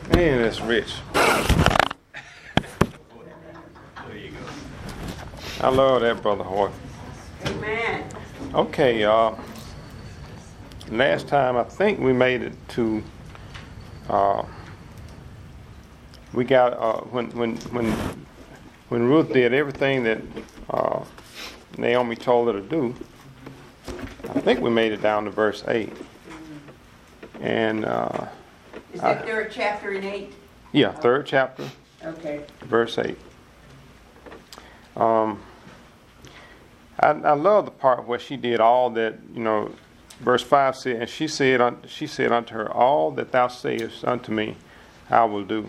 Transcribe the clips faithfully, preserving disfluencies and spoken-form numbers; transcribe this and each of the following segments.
Man, that's rich. There you go. I love that, Brother Hoy. Amen. Okay, uh, last time I think we made it to, uh, we got, uh, when, when, when, when Ruth did everything that uh, Naomi told her to do, I think we made it down to verse eight. And, uh, Is that third chapter in eight? yeah, third chapter, Okay. verse eight. Um, I, I love the part where she did all that, you know, verse five said, and she said, un, she said unto her, all that thou sayest unto me, I will do.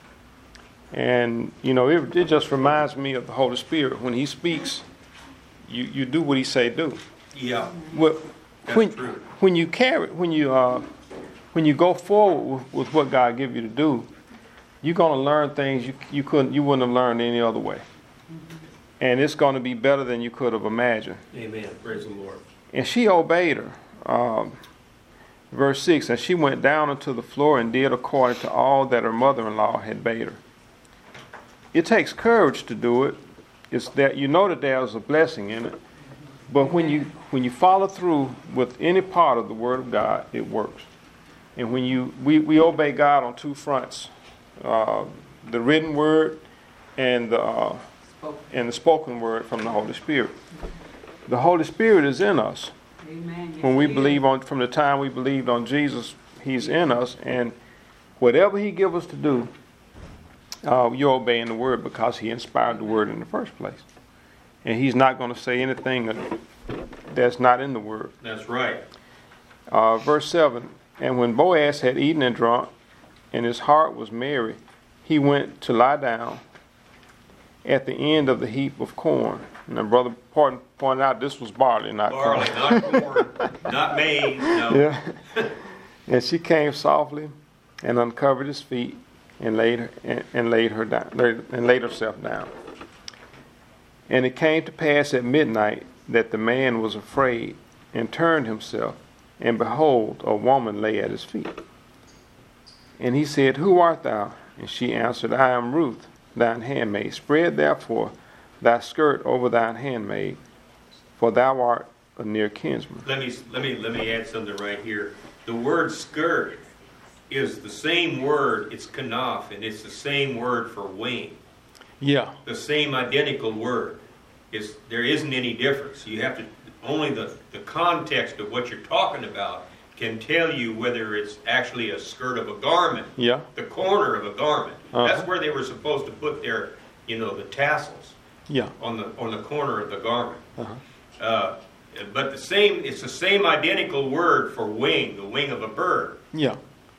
And, you know, it, it just reminds me of the Holy Spirit. When he speaks, you, you do what he say do. Yeah. Well, That's when, true. when you carry, when you, uh, when you go forward with, with what God give you to do, you're going to learn things you, you couldn't, you wouldn't have learned any other way. And it's going to be better than you could have imagined. Amen. Praise the Lord. And she obeyed her. Um, verse six, and she went down onto the floor and did according to all that her mother-in-law had bade her. It takes courage to do it. It's that you know that there's a blessing in it. But when you when you follow through with any part of the Word of God, it works. And when you we, we obey God on two fronts, uh, the written word and the uh, and the spoken word from the Holy Spirit. The Holy Spirit is in us. Amen. Yes, When we he believe is. on, from the time we believed on Jesus, He's in us, and whatever He gives us to do, uh, you're obeying the word because He inspired the word in the first place. And He's not going to say anything that's not in the word. That's right. Uh, verse seven, and when Boaz had eaten and drunk, and his heart was merry, he went to lie down at the end of the heap of corn. Now, Brother Porton pointed out this was barley, not Barley, corn. not corn, not maize, no. Yeah. And she came softly and uncovered his feet and laid her, and, and laid her down laid, and laid herself down. And it came to pass at midnight that the man was afraid and turned himself, and behold, a woman lay at his feet. And he said, Who art thou? And she answered, I am Ruth, thine handmaid. Spread therefore thy skirt over thine handmaid, for thou art a near kinsman. Let me let me let me add something right here. The word skirt is the same word. It's kanaf, and it's the same word for wing. Yeah. The same identical word. It's, there isn't any difference. You have to only the the context of what you're talking about can tell you whether it's actually a skirt of a garment. Yeah. The corner of a garment. Uh-huh. That's where they were supposed to put their, you know, the tassels. Yeah. On the on the corner of the garment. Uh-huh. Uh, but the same, it's the same identical word for wing, the wing of a bird. Yeah.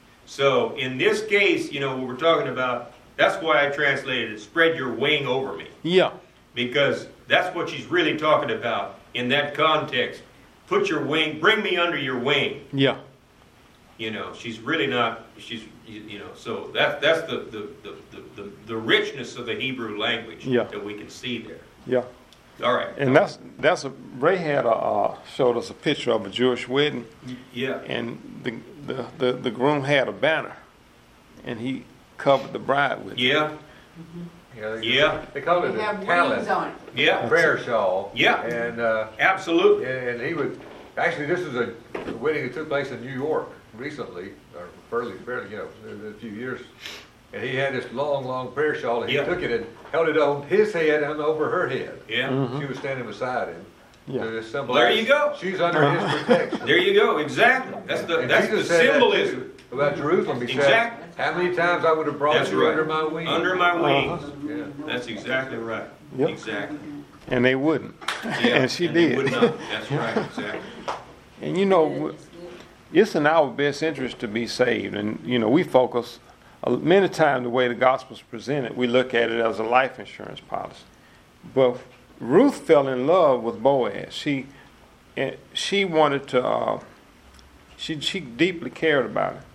So in this case, you know, what we're talking about, that's why I translated it, spread your wing over me. Yeah. Because that's what she's really talking about in that context. Put your wing, bring me under your wing. Yeah. You know, she's really not, she's, you know, so that, that's the, the, the, the, the, the richness of the Hebrew language Yeah. that we can see there. Yeah. All right. And that's that's a Ray had a, uh, showed us a picture of a Jewish wedding, Yeah. and the, the the the groom had a banner, and he covered the bride with it. Yeah. Yeah, they, Yeah. they called it They a have wings talent, on it. Yeah. prayer shawl. Yeah. And uh, Absolutely. and he would actually this is a wedding that took place in New York recently, or fairly fairly you know a few years. And he had this long, long prayer shawl, and he Yeah. took it and held it on his head and over her head. Yeah. Mm-hmm. She was standing beside him. Yeah. To symbolize Well, there you go. She's under his protection. There you go. Exactly. That's the And that's the Jesus said that symbolism. too about Jerusalem. He Exactly. said, "How many times I would have brought That's you right. under my wing." Under my wings. Yeah. That's exactly right. Yep. Exactly. And they wouldn't, Yeah. and she they did. would not. That's right. Exactly. And you know, it's in our best interest to be saved, and you know, we focus uh, many times the way the gospel is presented. We look at it as a life insurance policy, but Ruth fell in love with Boaz. She and she wanted to. Uh, she she deeply cared about him.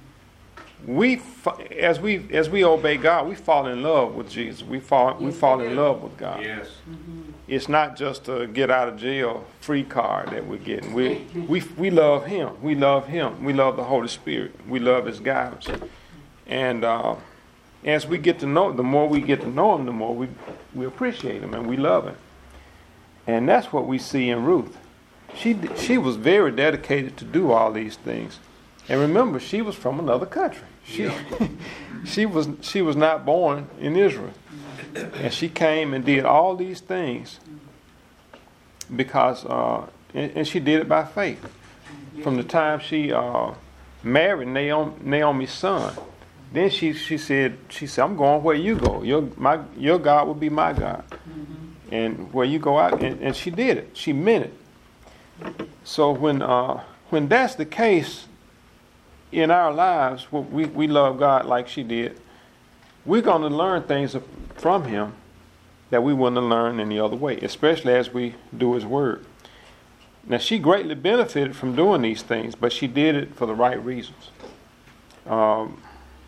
We, fa- as we as we obey God, we fall in love with Jesus. We fall we Yes, fall we in do. love with God. Yes. It's not just a get out of jail free card that we're getting. We we we love Him. We love Him. We love the Holy Spirit. We love His guidance. And uh, as we get to know, the more we get to know him, the more we, we appreciate him and we love him. And that's what we see in Ruth. She she was very dedicated to do all these things. And remember, she was from another country. She she was she was not born in Israel. And she came and did all these things because uh, and, and she did it by faith. From the time she uh, married Naomi, Naomi's son, then she she said she said I'm going where you go. Your my your God will be my God, mm-hmm. and where you go out, and, and she did it. She meant it. So when uh, when that's the case in our lives, we we love God like she did, we're going to learn things from Him that we wouldn't have learned any other way, especially as we do His Word. Now, she greatly benefited from doing these things, but she did it for the right reasons. Um,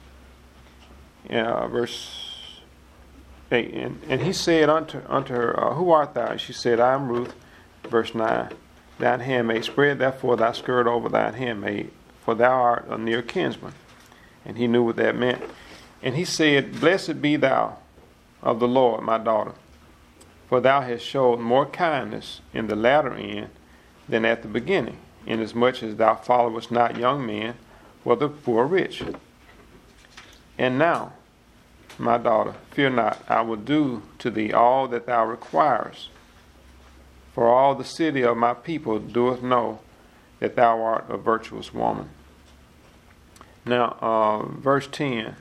yeah, verse eight, and, and he said unto, unto her, uh, who art thou? And she said, I am Ruth. Verse nine, thine handmaid, spread therefore thy skirt over thine handmaid, for thou art a near kinsman. And he knew what that meant. And he said, blessed be thou of the Lord, my daughter, for thou hast showed more kindness in the latter end than at the beginning, inasmuch as thou followest not young men, whether poor or rich. And now, my daughter, fear not, I will do to thee all that thou requirest. For all the city of my people doeth know that thou art a virtuous woman. Now, uh, verse ten.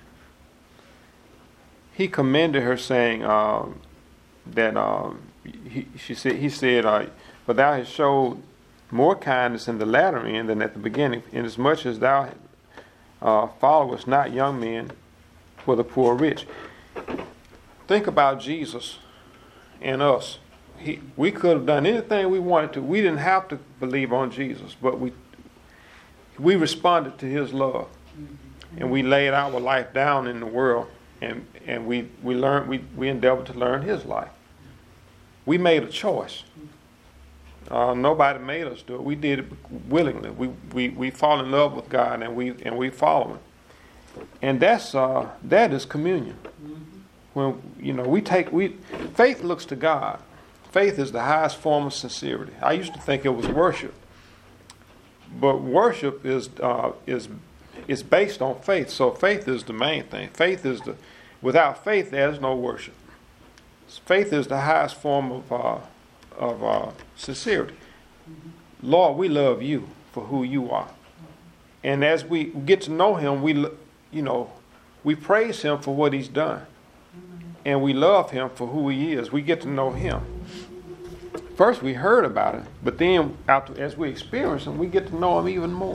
He commended her, saying uh, that uh, he, she said, he said, uh, for thou hast showed more kindness in the latter end than at the beginning, inasmuch as thou uh, followest not young men, whether poor or rich. Think about Jesus and us. He, we could have done anything we wanted to. We didn't have to believe on Jesus, but we we responded to His love, and we laid our life down in the world, and and we we learned we we endeavored to learn His life. We made a choice. Uh, nobody made us do it. We did it willingly. We we we fall in love with God, and we and we follow Him, and that's uh, that is communion. When you know we take we faith looks to God. Faith is the highest form of sincerity. I used to think it was worship, but worship is uh, is is based on faith. So faith is the main thing. Faith is the without faith there is no worship. Faith is the highest form of uh, of uh, sincerity. Lord, we love you for who you are, and as we get to know Him, we you know we praise Him for what He's done, and we love Him for who He is. We get to know Him. First, we heard about it, but then, after, as we experience Him, we get to know Him even more.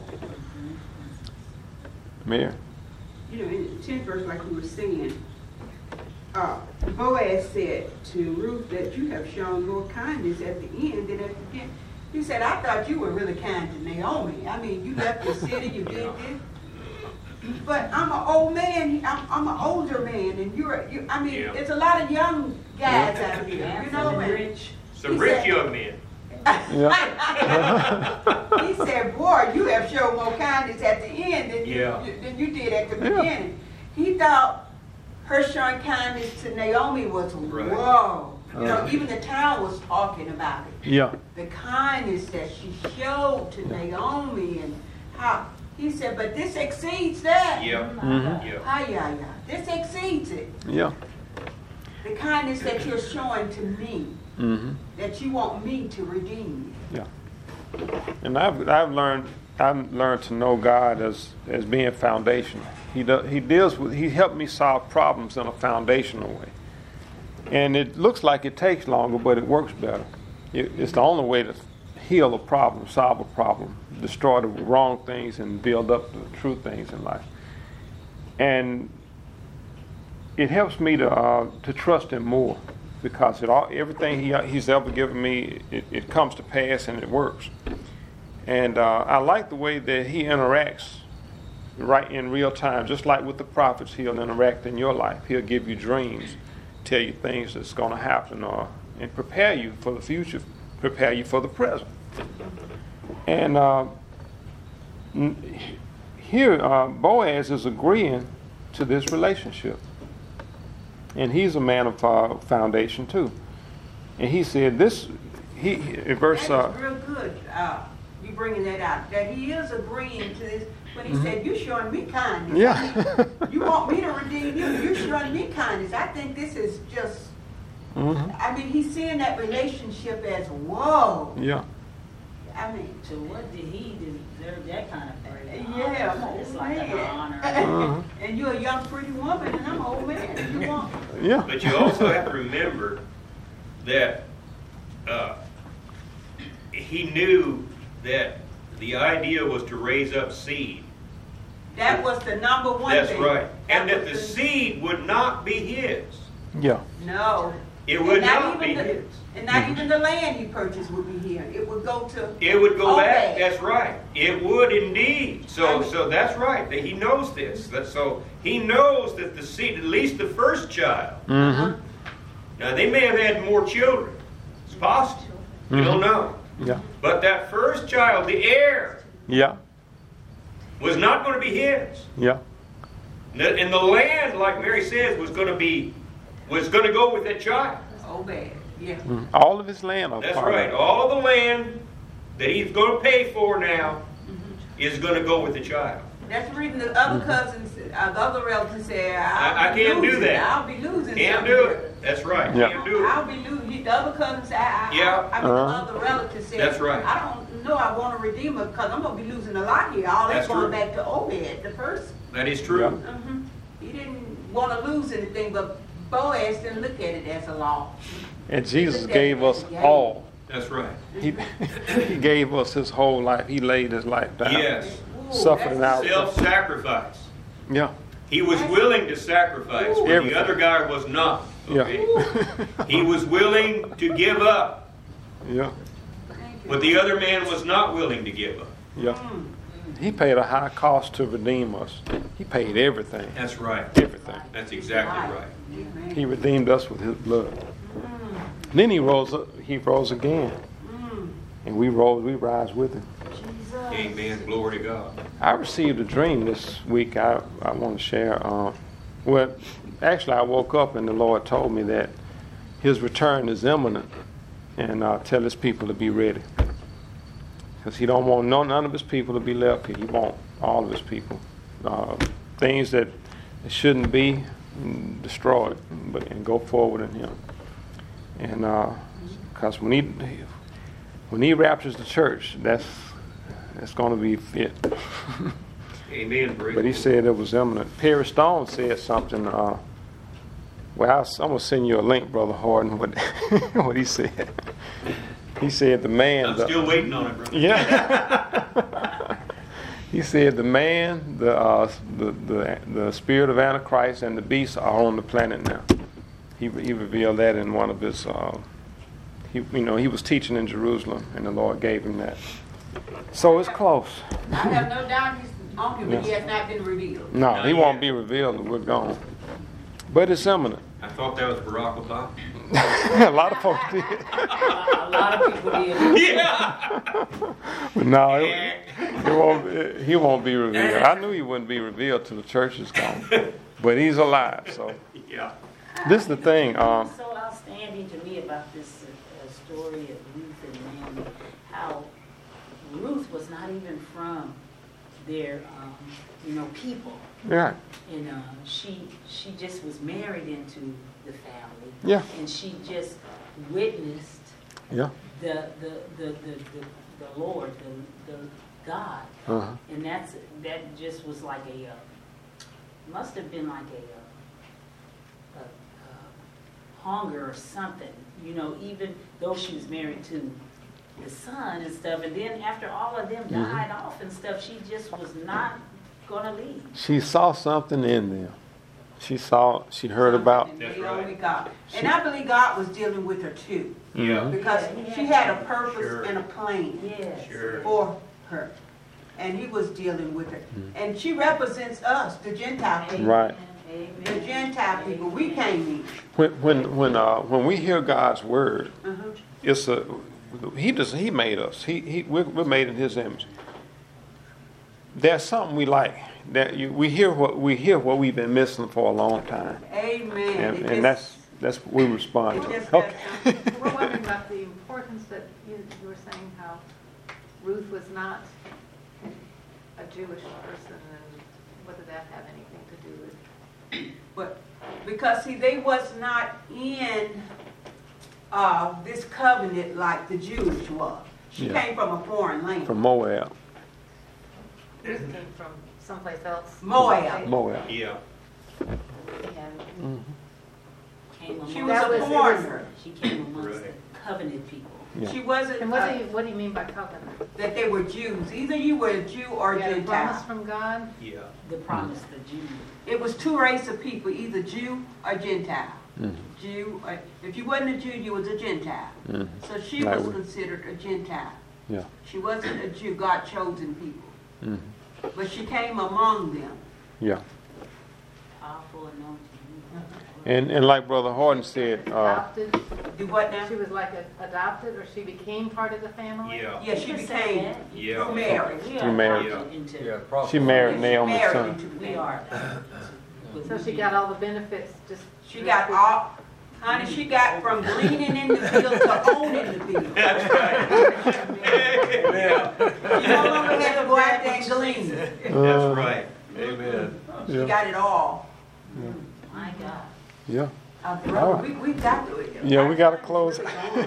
Mayor? You know, in the tenth verse, like we were saying, uh, Boaz said to Ruth that you have shown more kindness at the end than at the beginning. He said, I thought you were really kind to Naomi. I mean, you left the city, you did this. But I'm an old man, I'm, I'm an older man, and you're, you, I mean, Yeah. there's a lot of young guys out here, Yeah. you know, and Rich. Some He rich said- young men. he said, boy, you have shown more kindness at the end than you, Yeah. than you did at the Yeah. beginning. He thought her showing kindness to Naomi was, Right. whoa. You know, Uh. even the town was talking about it. Yeah. The kindness that she showed to Naomi and how, he said, but this exceeds that. Yeah. Mhm. Yeah. Hi, yeah, yeah. This exceeds it. Yeah. The kindness that you're showing to me, Mm-hmm. that you want me to redeem you. Yeah. And I've I've learned I've learned to know God as as being foundational. He does, he deals with he helped me solve problems in a foundational way. And it looks like it takes longer, but it works better. It, it's the only way to heal a problem, solve a problem, destroy the wrong things, and build up the true things in life. And it helps me to uh, to trust Him more, because it all everything he He's ever given me, it, it comes to pass and it works. And uh, I like the way that He interacts right in real time, just like with the prophets. He'll interact in your life. He'll give you dreams, tell you things that's going to happen, or and prepare you for the future, prepare you for the present. And uh, here, uh, Boaz is agreeing to this relationship. And he's a man of uh, foundation too. And he said this, he, in verse... That Uh, is real good, uh, you bringing that out, that he is agreeing to this, when he Mhm. said, you showing me kindness. yeah. You want me to redeem you, you showing me kindness. I think this is just, Mhm. I mean, he's seeing that relationship as, whoa. Yeah. I mean, So what did he deserve that kind of praise? yeah, I'm an It's old like an man. honor. Uh-huh. And you're a young pretty woman, and I'm an old man. You want, Yeah. But you also have to remember that uh, he knew that the idea was to raise up seed. that was the number one That's thing. right. And that was the seed would not be his. Yeah. No. It would And not be even the- his. And not even the land he purchased would be here. It would go to. It would go back, Obed. that's right. It would indeed. So, I- so that's right. That he knows this. That, so he knows that the seed, at least the first child. Mm-hmm. Now they may have had more children. It's possible. You don't know. Yeah. But that first child, the heir, Yeah. was not going to be his. Yeah. And the, and the land, like Mary says, was going to be, was going to go with that child. Oh, bad. Yeah. Mhm. All of his land are That's part of right. it. All the land that he's going to pay for now is going to go with the child. That's the reason the other cousins, uh, the other relatives say, I'll I- I be can't do losing. that. I'll be losing. Can't something do here. it. That's right. Yeah. Can't do it. I'll be losing. The other cousins say, I, I, Yeah. I mean, Uh-huh. the other relatives say, That's right. I don't know. I want to redeem her because I'm gonna be losing a lot here. All that's That's going true. back to Obed, the person. That is true. Yeah. hmm He didn't want to lose anything, but Boaz didn't look at it as a law. And Jesus Look at gave it us as a gain. all. That's right. He, he gave us his whole life. He laid his life down. Yes. Ooh, Suffering that's- out. Self-sacrifice. Yeah. He was willing to sacrifice when Everything. the other guy was not. Yeah. Okay? He was willing to give up, Yeah. Thank you. but the other man was not willing to give up. Yeah. Mm. He paid a high cost to redeem us. He paid everything. That's right. Everything. That's exactly right. Amen. He redeemed us with his blood. Mm. Then he rose up, he rose again. Mm. And we rose, we rise with him. Jesus. Amen. Glory to God. I received a dream this week I, I want to share. Um, well, actually, I woke up and the Lord told me that his return is imminent, and uh, tell his people to be ready. Because he don't want no, none of his people to be left here. He want all of his people. Uh, things that shouldn't be, mm, destroyed, but and go forward in him. And because when he when he raptures the church, that's that's going to be fit. Amen. But Brother. he said it was imminent. Perry Stone said something. Uh, well, I'll, I'm going to send you a link, Brother Harden, what, what he said. He said the man... I'm the, still waiting on it, brother. Yeah. He said the man, the, uh, the, the, the spirit of Antichrist, and the beast are on the planet now. He, he revealed that in one of his... Uh, he, you know, he was teaching in Jerusalem, and the Lord gave him that. So it's close. I have no doubt he's on him, but he Yeah. has not been revealed. No, Not he won't yet. be revealed, and we're gone. But it's imminent. I thought that was Barack Obama. A lot of folks did. A lot of people did. Yeah. But no, it, it won't, it- he won't be revealed. I knew he wouldn't be revealed till the church is gone. But he's alive, so. Yeah. This is the thing. Um, What's so outstanding to me about this uh, story of Ruth and Naomi, how Ruth was not even from their, um, you know, people. yeah, And uh, she she just was married into the family. Yeah. And she just witnessed yeah. the the the the, the, the Lord, the, the God. Uh-huh. And that's that just was like a uh, must have been like a, uh, a, a hunger or something, you know. Even though she was married to the son and stuff, and then after all of them Mhm. died off and stuff, she just was not gonna leave. She saw something in them. She saw, she heard about. And That's Naomi right. God. And I believe God was dealing with her too. Yeah. Because she had a purpose Sure. and a plan Yes. Sure. for her. And he was dealing with her. Mm-hmm. And she represents us, the Gentile people. Right. The Amen. Gentile people, we came in. When when when uh, when we hear God's word, Uh-huh. it's a he does he made us. He he we're, we're made in His image. There's something we like that you, we hear what we hear what we've been missing for a long time, Amen. and, It and just- that's that's what we respond it to. just got Okay. something- We're wondering about the importance that you, you were saying how Ruth was not a Jewish person and whether that had anything to do with. But, because see, they was not in, uh, this covenant like the Jews was. She Yeah. came from a foreign land. From Moab, Ruth came from someplace else. Moab. Moab. Yeah. And Came She amongst was That a was- foreigner. She came amongst the Right. covenant people. Yeah. She wasn't, and what do uh, you, what do you mean by covenant? that they were Jews. Either you were a Jew or You had a Gentile. promise from God? Yeah. The promise, the Jew. It was two race of people, either Jew or Gentile. Mhm. Jew, or, if you wasn't a Jew, you was a Gentile. Mhm. So she Like was we- considered a Gentile. Yeah. She wasn't a Jew, God chosen people. Mhm. But she came among them. Yeah. Powerful anointing. And and like Brother Horton said, uh, Adopted? Do what now? She was like a, adopted or she became part of the family? Yeah. Yeah, she You can say became that. Yeah. through marriage. We Through are marriage. adopted into. Yeah, probably. she married She Naomi's married son. into the We family. are adopted into. So she got all the benefits just. She got all, honey, she got from gleaning in the field to owning the field. That's right. Yeah. She no longer had to go out there and glean. That's right. Amen. She Yeah. got it all. My God. Yeah. Uh, brother, we, we got to it. Yeah, we gotta close.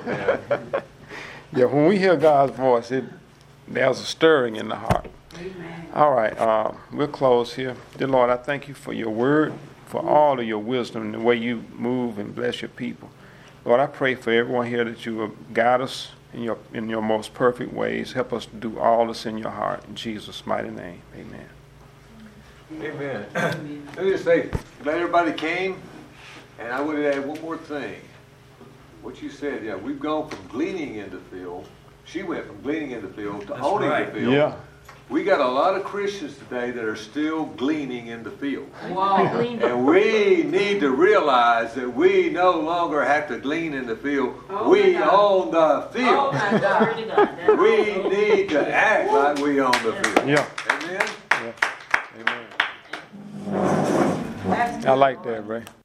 Yeah, when we hear God's voice, it there's a stirring in the heart. Amen. All right, uh, we'll close here. Dear Lord, I thank you for your word, for all of your wisdom and the way you move and bless your people. Lord, I pray for everyone here that you will guide us in your in your most perfect ways. Help us to do all that's in your heart. In Jesus' mighty name, amen. Amen. Let me just say, glad everybody came, and I would add one more thing. What you said, yeah, we've gone from gleaning in the field, she went from gleaning in the field to That's owning right. the field. Yeah. We got a lot of Christians today that are still gleaning in the field. I gleaned And we need to realize that we no longer have to glean in the field. Oh, We my God. own the Oh, field. my Glory God. to God. That We also- need to act like we own the field. Yeah. Amen? Yeah. Amen. That's I like that, Ray.